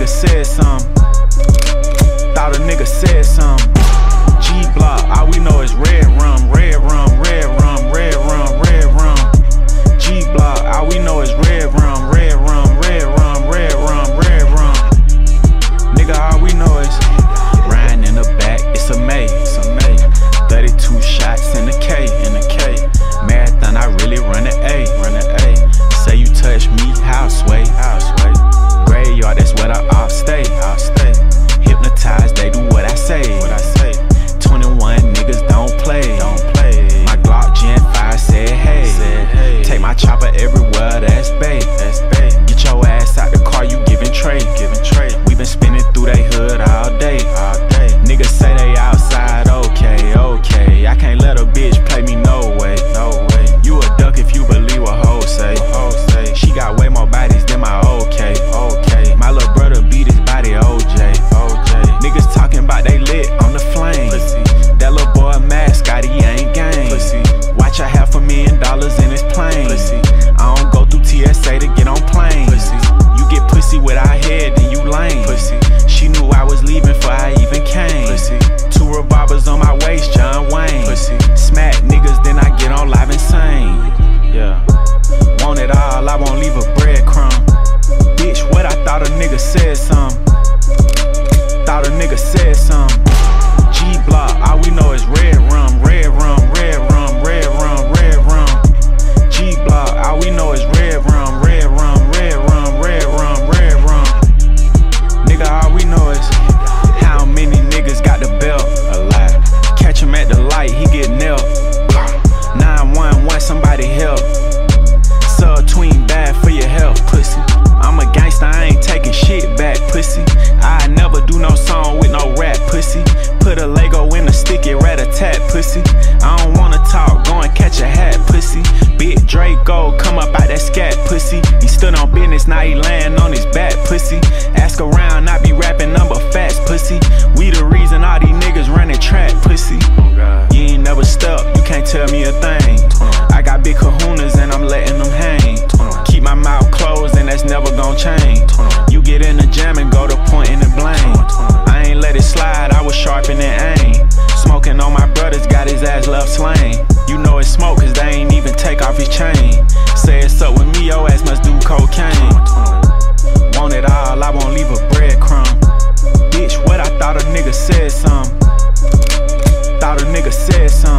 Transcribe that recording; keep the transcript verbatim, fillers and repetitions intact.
said something. Thought a nigga said something. G-Block, all we know is red rum, red rum, red rum, red rum, red rum. G-Block, all we know is red rum, red rum, red rum, red rum, red rum. Nigga, all we know is riding in the back, it's a May, it's a May. thirty-two shots in the K, in the K. Marathon, I really run the A, run the A. Say you touch me, how sway, how sway. Graveyard, that's what I off stay, off stay. Hypnotized, they do what I say, what I say. twenty-one niggas don't play, don't play. My Glock Gen five said hey, said hey. Take my chopper everywhere, that's bae, that's bae. Get your ass out the car, you giving trade, giving trade. We been spinning through they hood all day, all day. Niggas say they outside, okay, okay. I can't let a bitch play me, no way, no way. You a duck if you believe what hoes say, hoes say. She got way more bodies than my okay, okay. My little brother beat his body, O J, O J. Niggas talking about they lit on the flame. Pussy. That little boy mascot, he ain't game. Pussy. Watch, I half a million dollars in his plane. Pussy. I don't go through T S A to get on planes. Pussy. You get pussy without head, then you lame. Pussy. She knew I was leaving before I even came. Pussy. Two revolvers on my waist, John Wayne. Pussy. Smack niggas, then I get on live insane. Yeah. Want it all, I won't leave a breadcrumb. Bitch, what I thought a nigga said something. Thought a nigga said something. G-Block, all we know is red rum, red rum, red rum, red rum, red rum. G-Block, all we know is red rum, red rum, red rum, red rum, red rum. Nigga, all we know is how many niggas got the belt. A lot. Catch him at the light, he get nailed. nine one one, somebody help. Sub-tween bad for your health, pussy. I'm a gangster, I ain't taking shit back, pussy. I never do no song with no rap, pussy. Put a Lego in a sticky rat-a-tat, pussy. I don't wanna talk, go and catch a hat, pussy. Big Draco, come up out that scat, pussy. He stood on business, now he laying on his back, pussy. Ask around, I be rapping number facts, pussy. We the reason all these niggas running track, pussy. You ain't never stuck, you can't tell me a thing. I got big kahunas and I'm letting them hang. Keep my mouth closed and that's never gon' change. You get in the jam and go to pointing and blame. I ain't let it slide, I was sharpening aim. Smoking on my brothers, got his ass left slain. You know it's smoke cause they ain't even take off his chain. Say it's up with me, your ass must do cocaine. Want it all, I won't leave a breadcrumb. Bitch, what I thought a nigga said something. Thought a nigga said something.